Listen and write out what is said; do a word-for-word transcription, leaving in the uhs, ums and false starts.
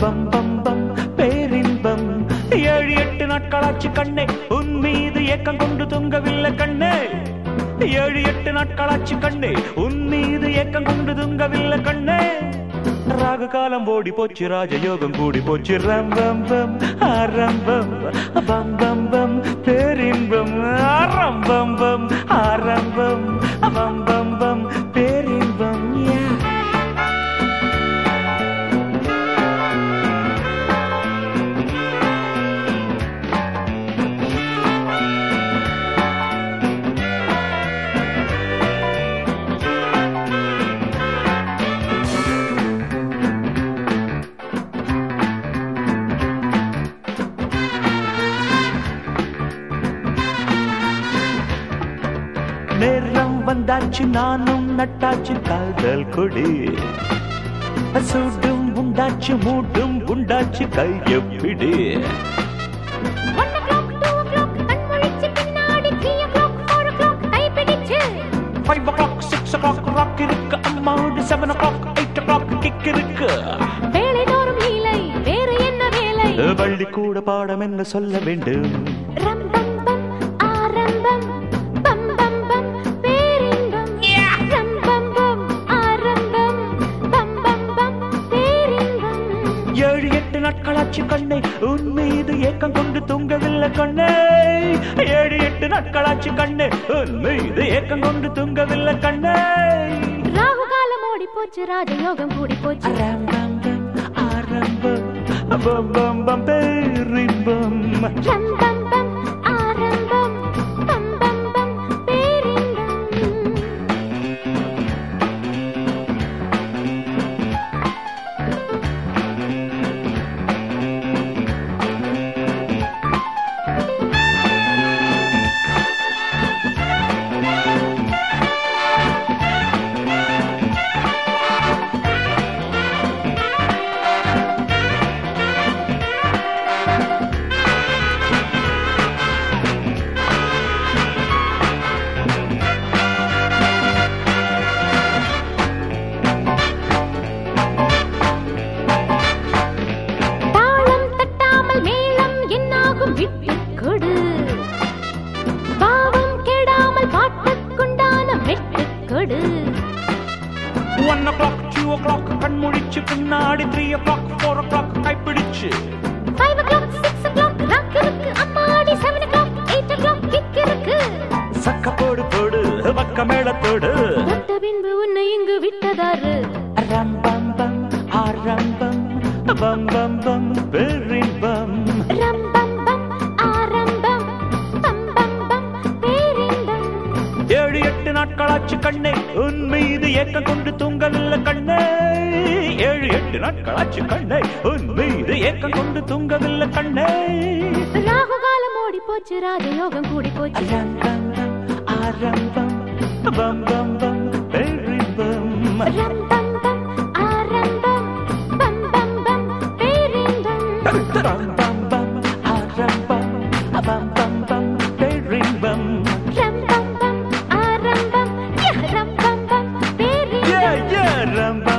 பம் பம் பம் பேரின்பம். ஏழு எட்டு நாட்களாச்சு கண்ணே உன் மீது ஏக்கம் கொண்டு தூங்கவில்லை கண்ணே. ஏழு எட்டு நாட்களாச்சு கண்ணே உன் மீது ஏக்கம் கொண்டு தூங்கவில்லை கண்ணே. ராகு காலம் ஓடி போச்சு ராஜயோகம் கூடி போச்சு. ரம்பம் பம் ஆரம்பம் பம் பம் பம் பேரின்பம். ஆரம்பம் பம் ஆரம்பம் பம் பம் பம் பேரின்பம். நேரம் வந்தாச்சு நானும் நட்டாச்சு காதல் கொடி. சூடும் உண்டாச்சு மூடும் உண்டாச்சு கையப்பிடி. Five o'clock six o'clock rock இருக்கு அம்மாவோடு. Seven o'clock eight o'clock kick இருக்கு. வேலை தோறும் லீலை வேறு என்ன வேலை? பள்ளி கூட பாடம் என்ன சொல்ல வேண்டும்? ரம்பம் பம் ஆரம்பம் பம் பம் பம் பேரின்பம். ரம்பம் பம் ஆரம்பம் பம் பம் பம் பேரின்பம். ஏழு எட்டு நாட்களாச்சு கண்ணே உன் மீது ஏக்கம் கொண்டு தூங்கவில்லை கண்ணே. ஏழு எட்டு நாட்களாச்சு கண்ணே உன் மீது ஏக்கம் கொண்டு தூங்கவில்லை கண்ணே. ராகு காலம் ஓடி போச்சு ராஜயோகம் கூடி போச்சு. ரம்பம் பம் ஆரம்பம் பம் பம் பம் பேரின்பம். ரம்பம் பம் ஆரம்பம் பம் பம் பம் பேரின்பம். One o'clock two o'clock கண் முழிச்சு பின்னாடி three o'clock four o'clock கைப்பிடிச்சு. Five o'clock six o'clock rock இருக்கு அம்மாடி. Seven o'clock eight o'clock kick இருக்கு. சக்க போடு போடு பக்க மேளத்தோடு. தொட்ட பின்பு உன்னை இங்கு விட்டதாரு? ரம்பம் பம் ஆரம்பம் பம் பம் பம் பேரின்பம். ரம்பம் பம் ஆரம்பம் பம் பம் பம் பேரின்பம். ஏழு எட்டு நாட்களாச்சு கண்ணே உன் மீது ஏக்கம் கொண்டு தூங்கவில்லை கண்ணே. ஏழு எட்டு நாட்களாச்சு கண்ணே உன் மீது ஏக்கம் கொண்டு தூங்கவில்லை கண்ணே. ராகு காலம் ஓடி போச்சு ராஜயோகம் கூடி போச்சு. ரம்பம் பம் ஆரம்பம் பம் பம் பம் பேரின்பம். ரம்பம் பம் ஆரம்பம் பம் பம் பம் பேரின்பம். ரம்பம் பம் ஆரம்பம் பம் பம் பம் பேரின்பம். ரம்பம் பம் ஆரம்பம் ரம்பம் பம் பேரின்பம். ரம்பம்